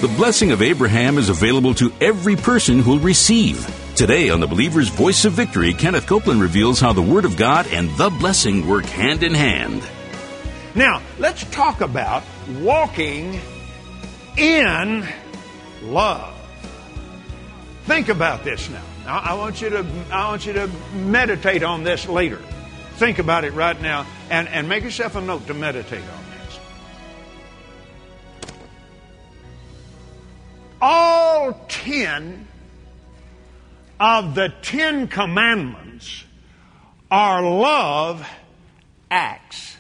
The blessing of Abraham is available to every person who'll receive. Today on The Believer's Voice of Victory, Kenneth Copeland reveals how the Word of God and the blessing work hand in hand. Now, let's talk about walking in love. Think about this now. I want you to meditate on this later. Think about it right now and make yourself a note to meditate on this. All 10 of the 10 commandments are love acts.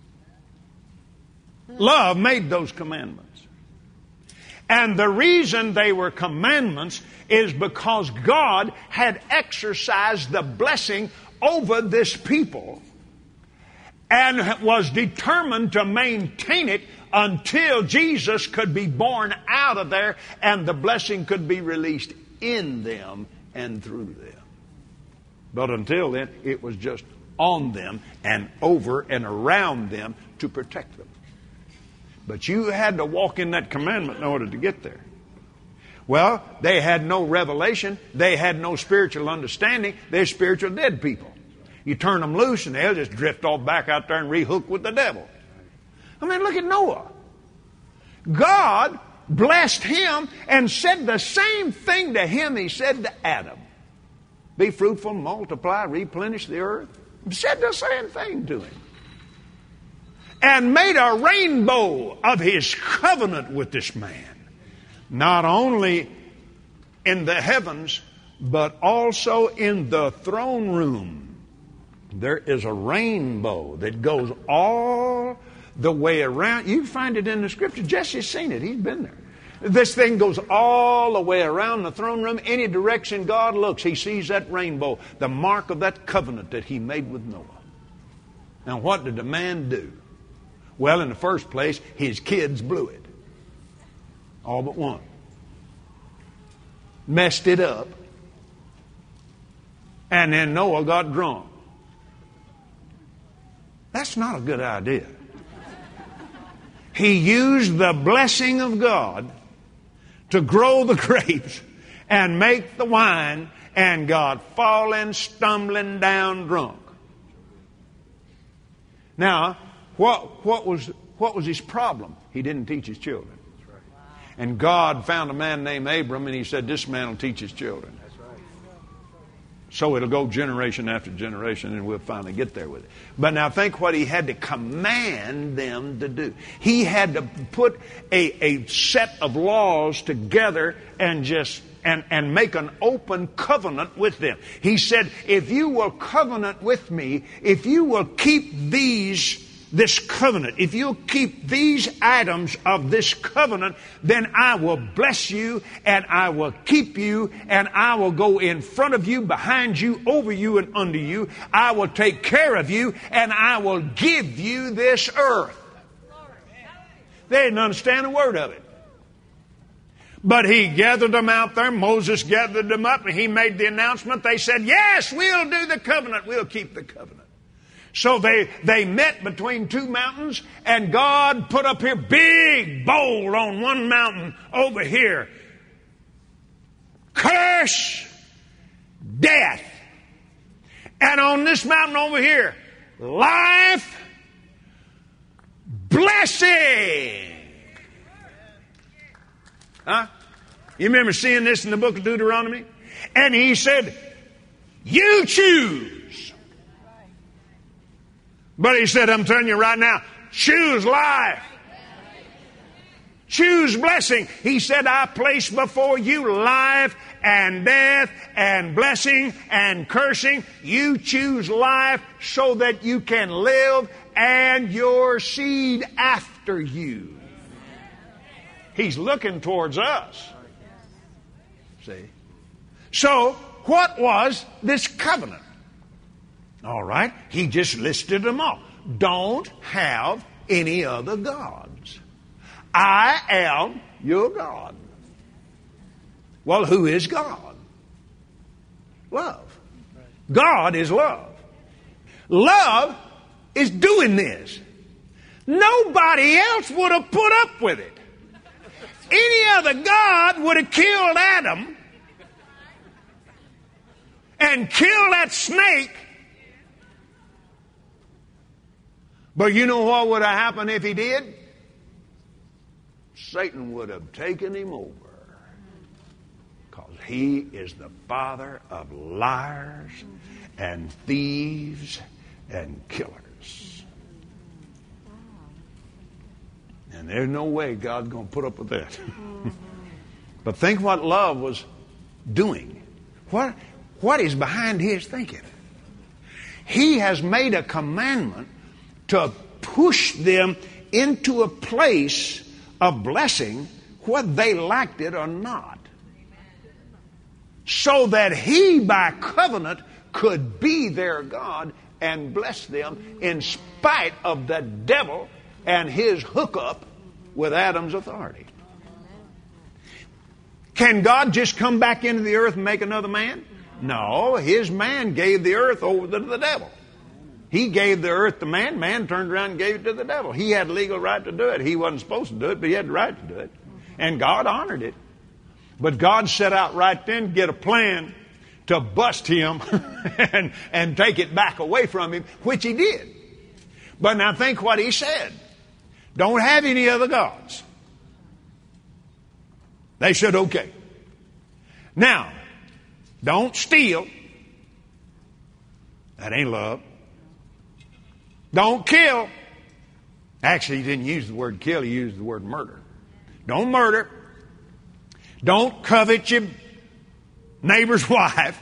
Love made those commandments. And the reason they were commandments is because God had exercised the blessing over this people and was determined to maintain it until Jesus could be born out of there and the blessing could be released in them and through them. But until then, it was just on them and over and around them to protect them. But you had to walk in that commandment in order to get there. Well, they had no revelation. They had no spiritual understanding. They're spiritual dead people. You turn them loose and they'll just drift off back out there and rehook with the devil. I mean, look at Noah. God blessed him and said the same thing to him he said to Adam. Be fruitful, multiply, replenish the earth. He said the same thing to him. And made a rainbow of his covenant with this man. Not only in the heavens, but also in the throne room. There is a rainbow that goes all the way around. You can find it in the Scripture. Jesse's seen it. He's been there. This thing goes all the way around the throne room. Any direction God looks, he sees that rainbow, the mark of that covenant that he made with Noah. Now, what did the man do? Well, in the first place, his kids blew it. All but one. Messed it up. And then Noah got drunk. That's not a good idea. He used the blessing of God to grow the grapes and make the wine, and got falling, stumbling down drunk. Now, what was his problem? He didn't teach his children. And God found a man named Abram, and he said, this man will teach his children. So it'll go generation after generation, and we'll finally get there with it. But now think what he had to command them to do. He had to put a set of laws together and make an open covenant with them. He said, if you will covenant with me, if you will keep this covenant, if you'll keep these items of this covenant, then I will bless you, and I will keep you, and I will go in front of you, behind you, over you, and under you. I will take care of you, and I will give you this earth. They didn't understand a word of it. But he gathered them out there. Moses gathered them up, and he made the announcement. They said, yes, we'll do the covenant. We'll keep the covenant. So they met between two mountains, and God put up here big, bold on one mountain over here. Curse, death. And on this mountain over here, life, blessing. Huh? You remember seeing this in the book of Deuteronomy? And he said, you choose. But he said, I'm telling you right now, choose life. Choose blessing. He said, I place before you life and death and blessing and cursing. You choose life so that you can live and your seed after you. He's looking towards us. See? So, what was this covenant? All right, he just listed them all. Don't have any other gods. I am your God. Well, who is God? Love. God is love. Love is doing this. Nobody else would have put up with it. Any other God would have killed Adam and killed that snake. But you know what would have happened if he did? Satan would have taken him over. Because he is the father of liars and thieves and killers. And there's no way God's going to put up with that. But think what love was doing. What is behind his thinking? He has made a commandment to push them into a place of blessing, whether they liked it or not. So that he, by covenant, could be their God and bless them in spite of the devil and his hookup with Adam's authority. Can God just come back into the earth and make another man? No, his man gave the earth over to the devil. He gave the earth to man. Man turned around and gave it to the devil. He had legal right to do it. He wasn't supposed to do it, but he had the right to do it. And God honored it. But God set out right then to get a plan to bust him and take it back away from him, which he did. But now think what he said. Don't have any other gods. They said, okay. Now, don't steal. That ain't love. Don't kill. Actually, he didn't use the word kill. He used the word murder. Don't murder. Don't covet your neighbor's wife.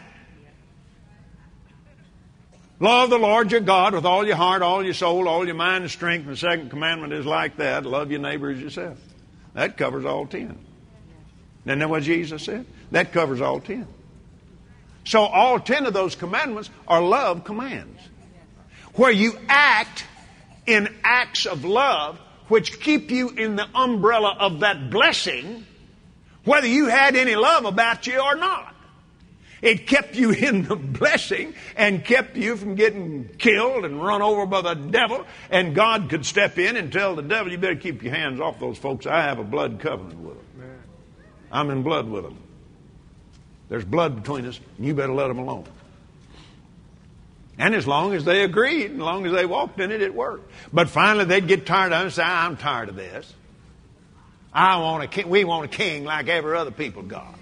Love the Lord your God with all your heart, all your soul, all your mind and strength. And the second commandment is like that. Love your neighbor as yourself. That covers all 10. Isn't that what Jesus said? That covers all 10. So all 10 of those commandments are love commands. Where you act in acts of love which keep you in the umbrella of that blessing, whether you had any love about you or not. It kept you in the blessing and kept you from getting killed and run over by the devil. And God could step in and tell the devil, you better keep your hands off those folks. I have a blood covenant with them. I'm in blood with them. There's blood between us, and you better let them alone. And as long as they agreed, as long as they walked in it, it worked. But finally they'd get tired of it and say, I'm tired of this. I want a king. We want a king like every other people got.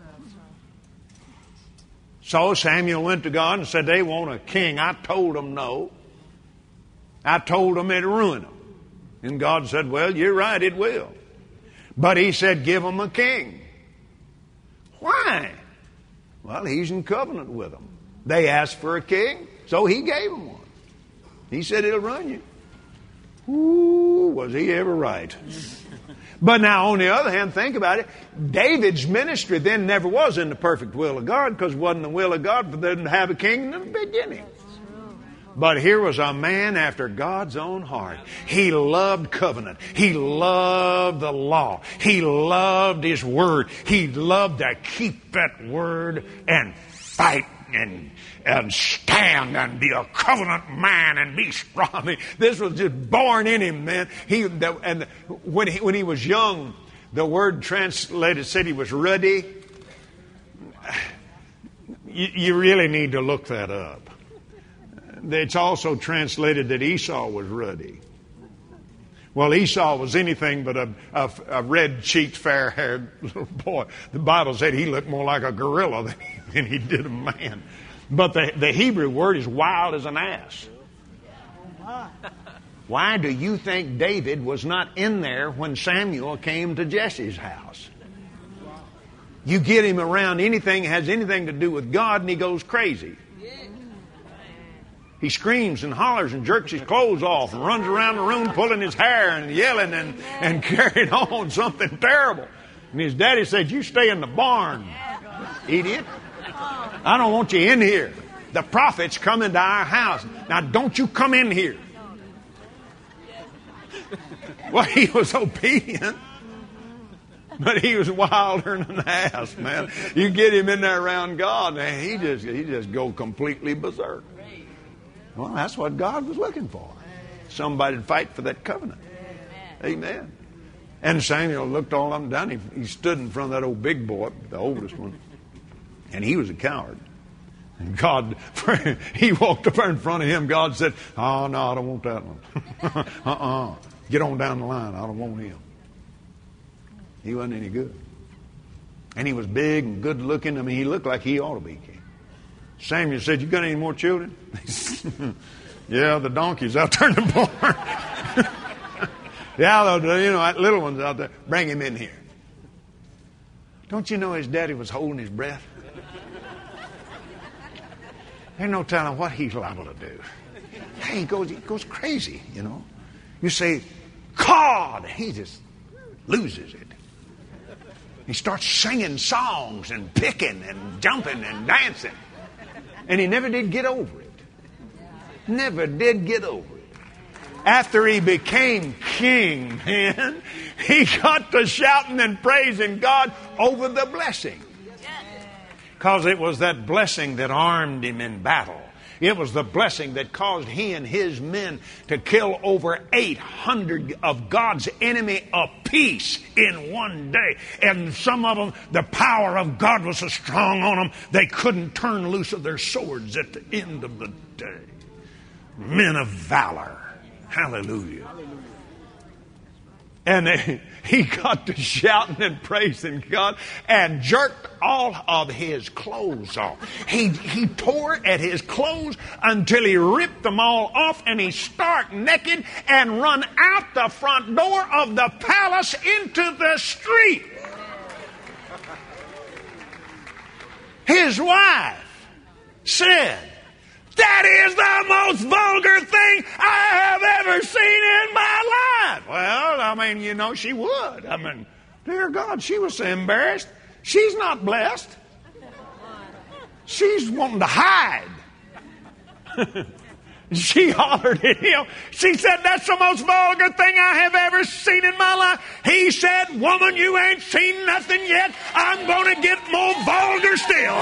So Samuel went to God and said, they want a king. I told them no. I told them it'd ruin them. And God said, well, you're right, it will. But he said, give them a king. Why? Well, he's in covenant with them. They asked for a king, so he gave them one. He said, it'll run you. Ooh, was he ever right? But now, on the other hand, think about it. David's ministry then never was in the perfect will of God, because it wasn't the will of God for them to have a king in the beginning. But here was a man after God's own heart. He loved covenant. He loved the law. He loved His Word. He loved to keep that Word and fight and stand and be a covenant man and be strong. I mean, this was just born in him, man. When he was young, the word translated said he was ruddy. You really need to look that up. It's also translated that Esau was ruddy. Well, Esau was anything but a red-cheeked, fair-haired little boy. The Bible said he looked more like a gorilla than he did a man. But the Hebrew word is wild as an ass. Why do you think David was not in there when Samuel came to Jesse's house? You get him around anything that has anything to do with God and he goes crazy. He screams and hollers and jerks his clothes off and runs around the room pulling his hair and yelling and carrying on something terrible. And his daddy said, you stay in the barn, idiot. I don't want you in here. The prophet's coming to our house. Now don't you come in here. Well, he was obedient, but he was wilder than an ass, man. You get him in there around God, and he just go completely berserk. Well, that's what God was looking for. Somebody to fight for that covenant. Amen. And Samuel looked all up and down. He stood in front of that old big boy, the oldest one, and he was a coward. And God, he walked up there in front of him. God said, "Oh, no, I don't want that one. Get on down the line. I don't want him." He wasn't any good. And he was big and good looking. I mean, he looked like he ought to be king. Samuel said, "You got any more children?" "Yeah, the donkey's out there in the barn." "Yeah, that little one's out there. Bring him in here." Don't you know his daddy was holding his breath? There's no telling what he's liable to do. Hey, he goes crazy, You say, "God," he just loses it. He starts singing songs and picking and jumping and dancing. And he never did get over it. Never did get over it. After he became king, man, he got to shouting and praising God over the blessing. Because it was that blessing that armed him in battle. It was the blessing that caused he and his men to kill over 800 of God's enemy apiece in one day. And some of them, the power of God was so strong on them, they couldn't turn loose of their swords at the end of the day. Men of valor. Hallelujah. And he got to shouting and praising God and jerked all of his clothes off. He tore at his clothes until he ripped them all off, and he stark naked and run out the front door of the palace into the street. His wife said, "That is the most vulgar thing I have ever seen in my life." Well, she would. Dear God, she was so embarrassed. She's not blessed. She's wanting to hide. She hollered at him. She said, "That's the most vulgar thing I have ever seen in my life." He said, "Woman, you ain't seen nothing yet. I'm going to get more vulgar still."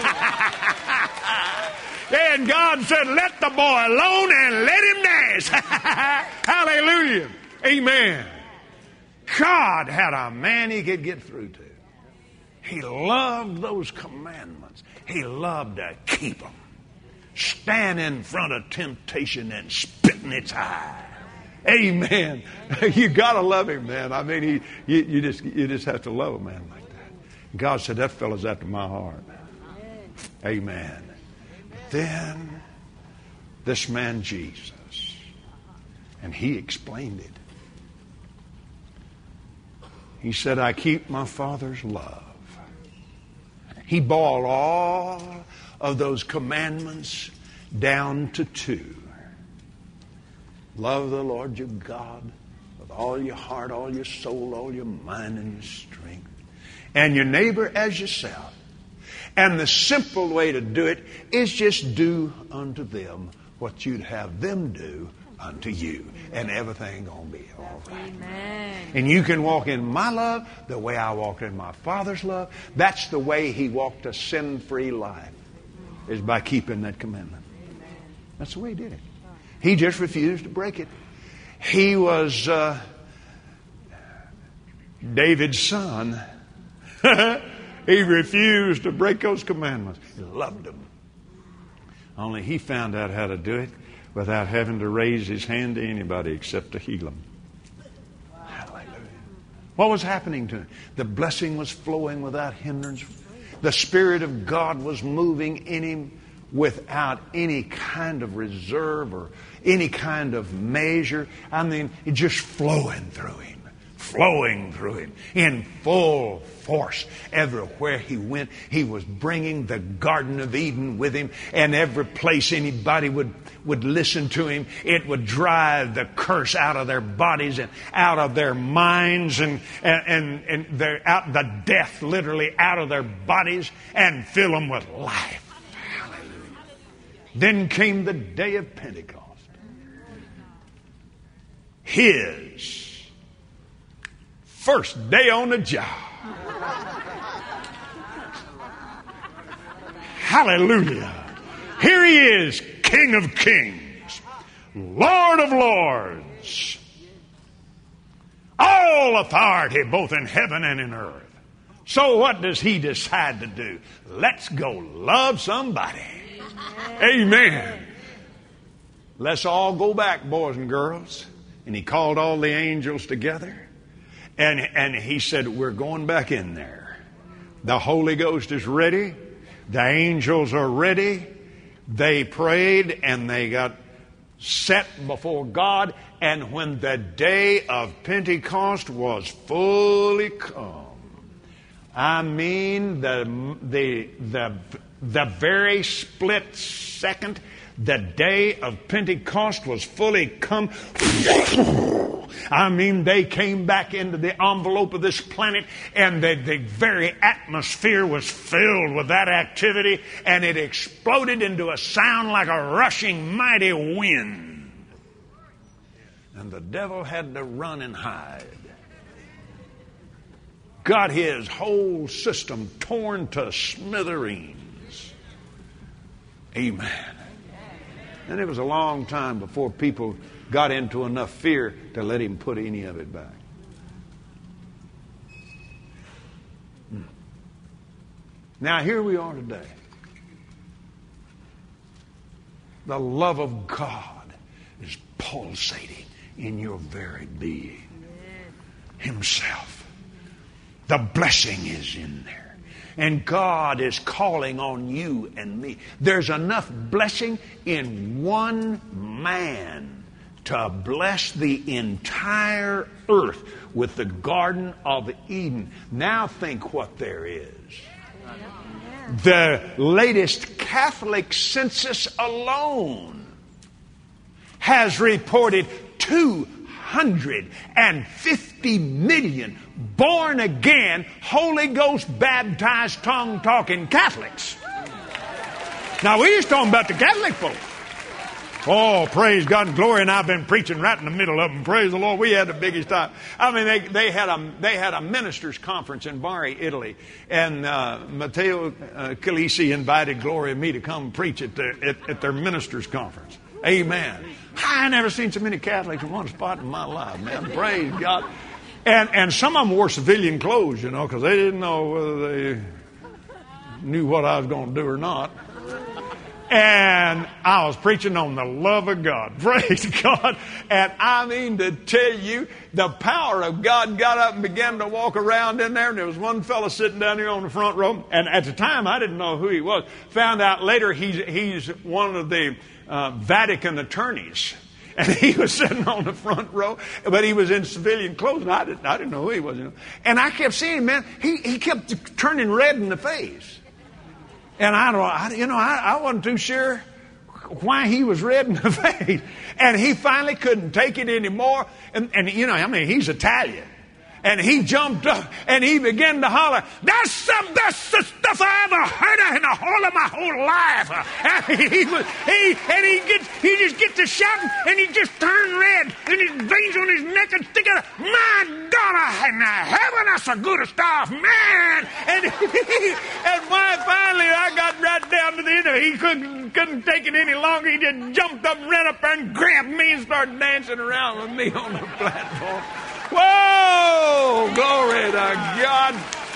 And God said, "Let the boy alone and let him dance." Hallelujah. Amen. God had a man he could get through to. He loved those commandments. He loved to keep them. Stand in front of temptation and spit in its eye. Amen. You got to love him, man. You just have to love a man like that. God said, "That fellow's after my heart." Amen. Then this man Jesus, and he explained it. He said, "I keep my Father's love." He boiled all of those commandments down to 2. Love the Lord your God with all your heart, all your soul, all your mind, and your strength. And your neighbor as yourself. And the simple way to do it is just do unto them what you'd have them do unto you. And everything going to be all right. Amen. And you can walk in my love the way I walked in my Father's love. That's the way he walked a sin-free life, is by keeping that commandment. That's the way he did it. He just refused to break it. He was David's son. He refused to break those commandments. He loved them. Only he found out how to do it without having to raise his hand to anybody except to heal them. Hallelujah. What was happening to him? The blessing was flowing without hindrance. The Spirit of God was moving in him without any kind of reserve or any kind of measure. It just flowing through him. Flowing through him in full force. Everywhere he went, he was bringing the Garden of Eden with him. And every place anybody would listen to him, it would drive the curse out of their bodies and out of their minds and out the death literally out of their bodies and fill them with life. Hallelujah. Then came the day of Pentecost. His first day on the job. Hallelujah. Here he is, King of Kings, Lord of Lords, All authority both in heaven and in earth. So what does he decide to do? Let's go love somebody. Amen. Let's all go back, boys and girls. And he called all the angels together. And he said, we're going back in there. The Holy Ghost is ready. The angels are ready. They prayed and they got set before God. And when the day of Pentecost was fully come, I mean the very split second, the day of Pentecost was fully come. I mean, they came back into the envelope of this planet, and the very atmosphere was filled with that activity, and it exploded into a sound like a rushing mighty wind. And the devil had to run and hide. Got his whole system torn to smithereens. Amen. And it was a long time before people got into enough fear to let him put any of it back. Now here we are today. The love of God is pulsating in your very being. Himself. The blessing is in there. And God is calling on you and me. There's enough blessing in one man to bless the entire earth with the Garden of Eden. Now think what there is. The latest Catholic census alone has reported 250 million born again, Holy Ghost baptized, tongue talking Catholics. Now we're just talking about the Catholic folks. Oh, praise God and glory! And I've been preaching right in the middle of them. Praise the Lord. We had the biggest time. I mean, they had a ministers' conference in Bari, Italy, and Matteo Calisi invited Gloria and me to come preach at their ministers' conference. Amen. I never seen so many Catholics in one spot in my life, man. Praise God. And some of them wore civilian clothes, because they didn't know whether they knew what I was going to do or not. And I was preaching on the love of God. Praise God. And I mean to tell you, the power of God got up and began to walk around in there. And there was one fellow sitting down here on the front row. And at the time, I didn't know who he was. Found out later he's one of the Vatican attorneys. And he was sitting on the front row, but he was in civilian clothes, and I didn't know who he was. And I kept seeing him, man. He kept turning red in the face. And I wasn't too sure why he was red in the face. And he finally couldn't take it anymore. And he's Italian. And he jumped up and he began to holler, that's the best stuff I ever heard of in the whole of my whole life. And he just gets to shouting and he just turned red and his veins on his neck and stick out. My God, in heaven, that's the good stuff, man. And finally I got right down to the end of it. He couldn't take it any longer. He just jumped up and ran up there and grabbed me and started dancing around with me on the platform. Whoa! Glory to God.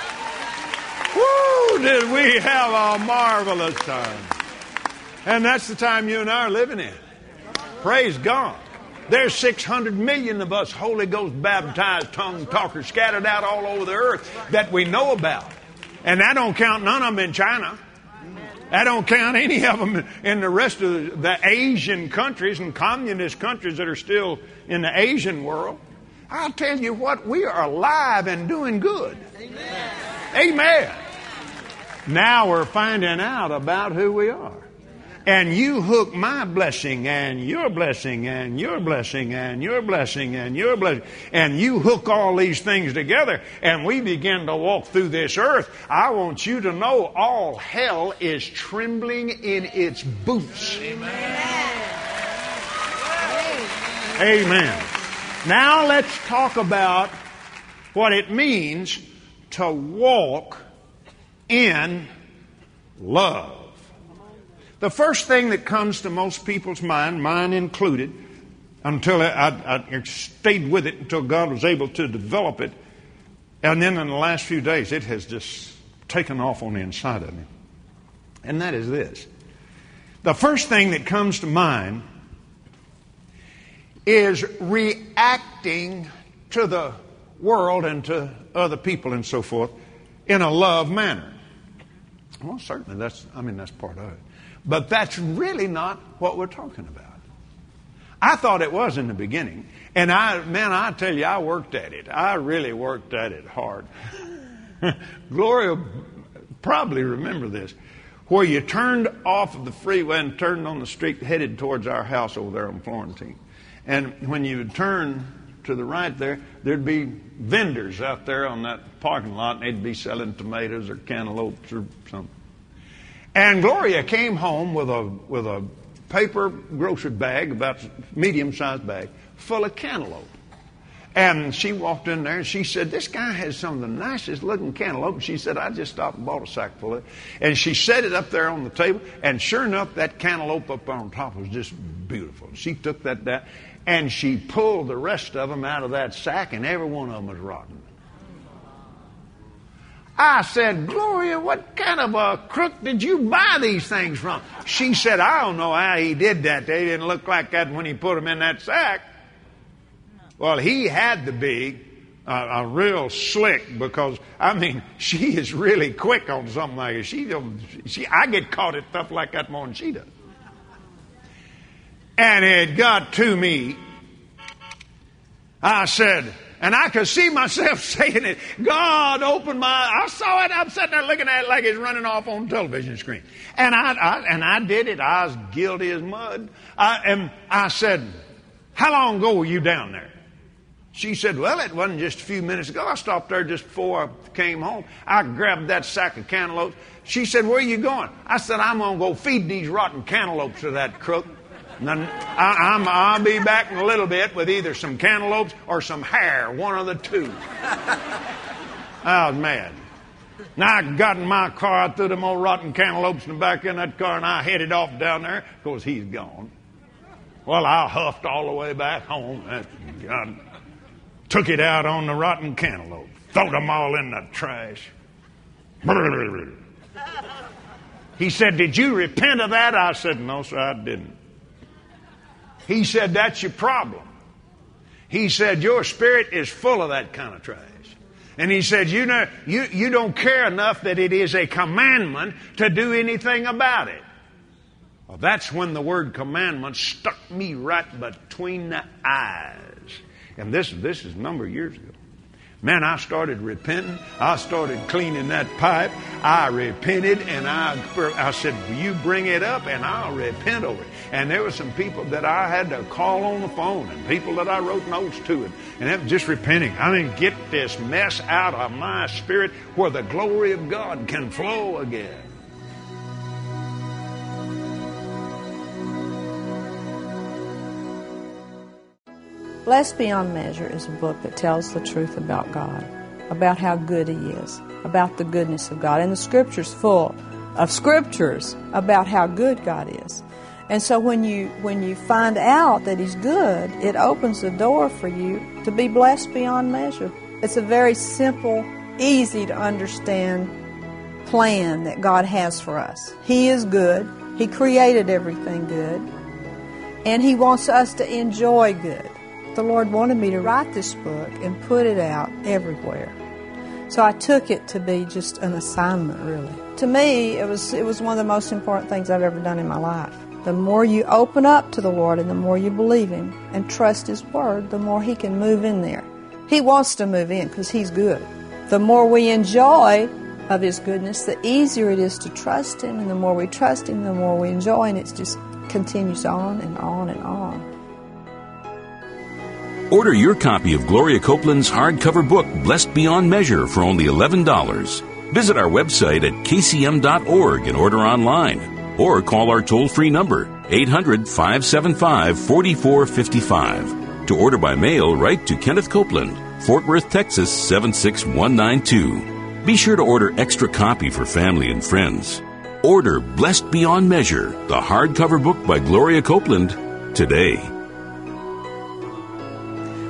Woo! Did we have a marvelous time. And that's the time you and I are living in. Praise God. There's 600 million of us Holy Ghost baptized tongue talkers scattered out all over the earth that we know about. And that don't count none of them in China. That don't count any of them in the rest of the Asian countries and communist countries that are still in the Asian world. I'll tell you what, we are alive and doing good. Amen. Amen. Now we're finding out about who we are. And you hook my blessing and your blessing and your blessing and your blessing and your blessing. And you hook all these things together and we begin to walk through this earth. I want you to know all hell is trembling in its boots. Amen. Amen. Now let's talk about what it means to walk in love. The first thing that comes to most people's mind, mine included, until I stayed with it until God was able to develop it. And then in the last few days, it has just taken off on the inside of me. And that is this. The first thing that comes to mind is reacting to the world and to other people and so forth in a love manner. Well, certainly that's part of it. But that's really not what we're talking about. I thought it was in the beginning. And I tell you, I worked at it. I really worked at it hard. Gloria probably remember this. Where you turned off of the freeway and turned on the street headed towards our house over there on Florentine. And when you would turn to the right there, there'd be vendors out there on that parking lot, and they'd be selling tomatoes or cantaloupes or something. And Gloria came home with a paper grocery bag, about medium-sized bag, full of cantaloupe. And she walked in there and she said, "This guy has some of the nicest looking cantaloupe." And she said, "I just stopped and bought a sack full of it." And she set it up there on the table, and sure enough, that cantaloupe up on top was just beautiful. She took that down and she pulled the rest of them out of that sack, and every one of them was rotten. I said, "Gloria, what kind of a crook did you buy these things from?" She said, "I don't know how he did that. They didn't look like that when he put them in that sack." Well, he had to be a real slick, because, she is really quick on something like it. I get caught at stuff like that more than she does. And it got to me. I said, and I could see myself saying it, "God, open my eyes." I saw it. I'm sitting there looking at it like it's running off on the television screen. And I did it. I was guilty as mud. And I said, "How long ago were you down there?" She said, "Well, it wasn't just a few minutes ago. I stopped there just before I came home. I grabbed that sack of cantaloupes." She said, "Where are you going?" I said, "I'm going to go feed these rotten cantaloupes to that crook. And then I'll be back in a little bit with either some cantaloupes or some hair, one of the two." I was mad. Now I got in my car, I threw them old rotten cantaloupes in the back of that car, and I headed off down there. Of course, he's gone. Well, I huffed all the way back home. I took it out on the rotten cantaloupe, threw them all in the trash. He said, "Did you repent of that?" I said, "No, sir, I didn't." He said, "That's your problem." He said, "Your spirit is full of that kind of trash." And he said, you don't care enough that it is a commandment to do anything about it." Well, that's when the word commandment stuck me right between the eyes. And this is a number of years ago. Man, I started repenting. I started cleaning that pipe. I repented, and I said, "Will you bring it up, and I'll repent over it." And there were some people that I had to call on the phone, and people that I wrote notes to, and it was just repenting. Get this mess out of my spirit where the glory of God can flow again. Blessed Beyond Measure is a book that tells the truth about God, about how good He is, about the goodness of God. And the Scripture's full of scriptures about how good God is. And so when you find out that He's good, it opens the door for you to be blessed beyond measure. It's a very simple, easy to understand plan that God has for us. He is good. He created everything good. And He wants us to enjoy good. The Lord wanted me to write this book and put it out everywhere. So I took it to be just an assignment, really. To me, it was one of the most important things I've ever done in my life. The more you open up to the Lord and the more you believe Him and trust His Word, the more He can move in there. He wants to move in because He's good. The more we enjoy of His goodness, the easier it is to trust Him. And the more we trust Him, the more we enjoy. And it just continues on and on and on. Order your copy of Gloria Copeland's hardcover book, Blessed Beyond Measure, for only $11. Visit our website at kcm.org and order online. Or call our toll-free number, 800-575-4455. To order by mail, write to Kenneth Copeland, Fort Worth, Texas, 76192. Be sure to order extra copy for family and friends. Order Blessed Beyond Measure, the hardcover book by Gloria Copeland, today.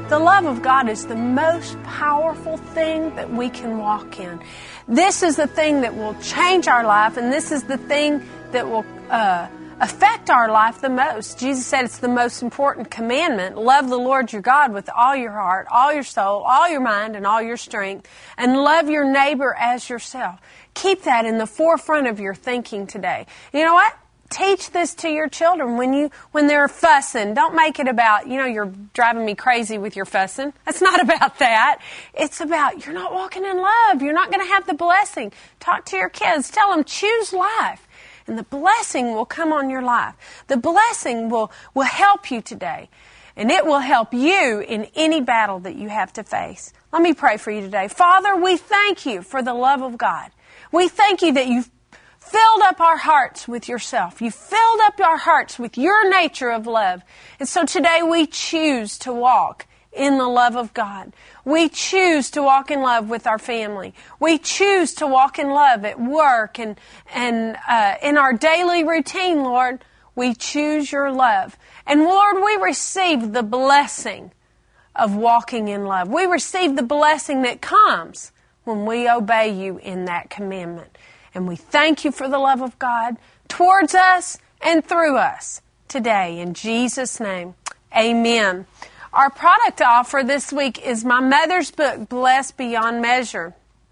The love of God is the most powerful thing that we can walk in. This is the thing that will change our life, and this is the thing that will affect our life the most. Jesus said it's the most important commandment. Love the Lord your God with all your heart, all your soul, all your mind, and all your strength, and love your neighbor as yourself. Keep that in the forefront of your thinking today. You know what? Teach this to your children when they're fussing. Don't make it about, you're driving me crazy with your fussing. It's not about that. It's about you're not walking in love. You're not going to have the blessing. Talk to your kids. Tell them, choose life. And the blessing will come on your life. The blessing will help you today. And it will help you in any battle that you have to face. Let me pray for you today. Father, we thank you for the love of God. We thank you that you've filled up our hearts with yourself. You filled up our hearts with your nature of love. And so today we choose to walk in the love of God. We choose to walk in love with our family. We choose to walk in love at work and in our daily routine, Lord. We choose your love. And Lord, we receive the blessing of walking in love. We receive the blessing that comes when we obey you in that commandment. And we thank you for the love of God towards us and through us today. In Jesus' name, amen. Our product offer this week is my mother's book, Blessed Beyond Measure.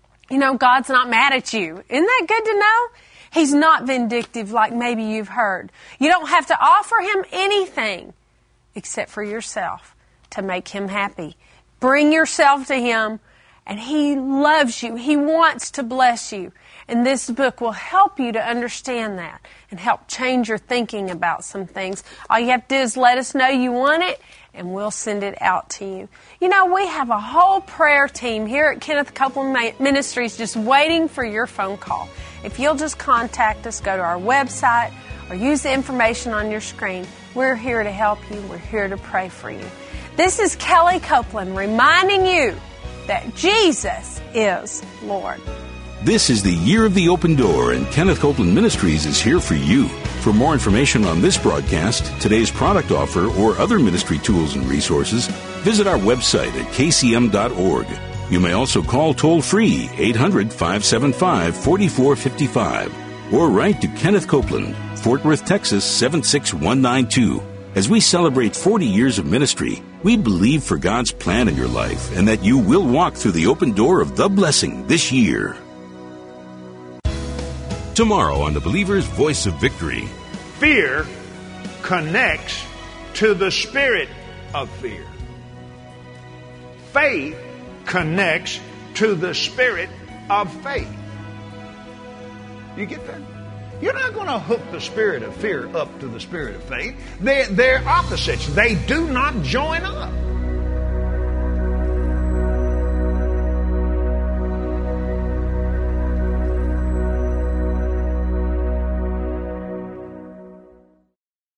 God's not mad at you. Isn't that good to know? He's not vindictive like maybe you've heard. You don't have to offer him anything except for yourself to make him happy. Bring yourself to him, and he loves you. He wants to bless you. And this book will help you to understand that and help change your thinking about some things. All you have to do is let us know you want it, and we'll send it out to you. We have a whole prayer team here at Kenneth Copeland Ministries just waiting for your phone call. If you'll just contact us, go to our website, or use the information on your screen. We're here to help you. We're here to pray for you. This is Kelly Copeland reminding you that Jesus is Lord. This is the Year of the Open Door, and Kenneth Copeland Ministries is here for you. For more information on this broadcast, today's product offer, or other ministry tools and resources, visit our website at kcm.org. You may also call toll-free 800-575-4455 or write to Kenneth Copeland, Fort Worth, Texas 76192. As we celebrate 40 years of ministry, we believe for God's plan in your life and that you will walk through the open door of the blessing this year. Tomorrow on The Believer's Voice of Victory. Fear connects to the spirit of fear. Faith connects to the spirit of faith. You get that? You're not going to hook the spirit of fear up to the spirit of faith. They're opposites. They do not join up.